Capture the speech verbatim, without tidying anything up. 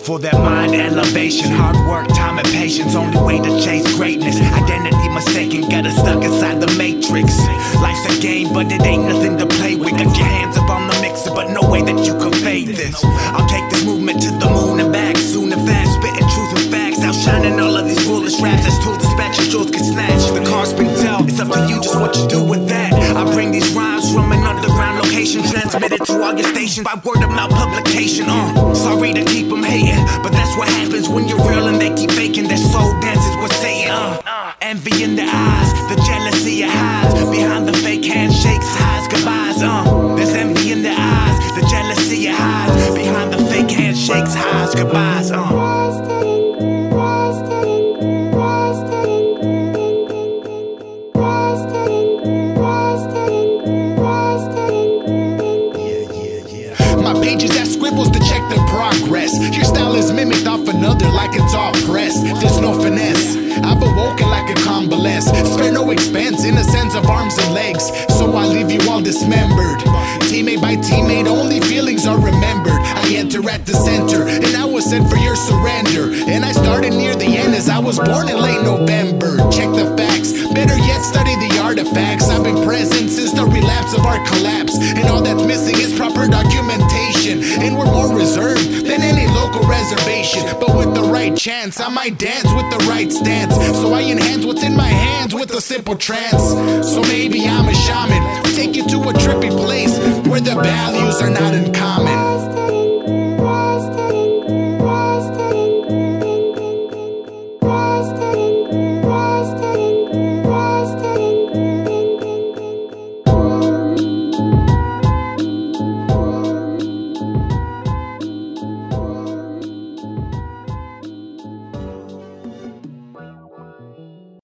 for that mind elevation. Hard work, time and patience, only way to chase greatness. Identity mistaken, got us stuck inside the matrix. Life's a game, but it ain't nothing to play with. Got your hands up on the mixer, but no way that you can fade this. I'll take this movement to the moon and back soon and fast, spitting truth and facts, outshining all of these foolish raps. As tools dispatch, your jewels get snatched. The car's been dealt, it's up to you just what you do with that. I bring these rhymes from an underground location, transmitted to all your stations by word of mouth publication. Uh, sorry to keep them hating, but that's what happens when you're real and they keep faking. Their soul dances with Satan. Uh, envy in the eyes, the jealousy it hides behind the fake handshakes, highs, goodbyes. Uh, there's envy in the eyes, the jealousy it hides behind the fake handshakes, highs, goodbyes. Uh. My pages as scribbles to check the progress. Your style is mimicked off another like it's all pressed. There's no finesse, I've awoken like a convalesce. Spare no expense in a sense of arms and legs, so I leave you all dismembered. Teammate by teammate, only feelings are remembered. I enter at the center, and I was sent for your surrender. And I started near the end as I was born in late November. Check the facts, better yet study the artifacts. I've been present since the relapse of our collapse, and all that's missing is proper documentation. And we're more reserved than any local reservation, but with the right chance I might dance with the right stance. So I enhance what's in my hands with a simple trance. So maybe I'm a shaman, take you to a trippy place where the values are not in common.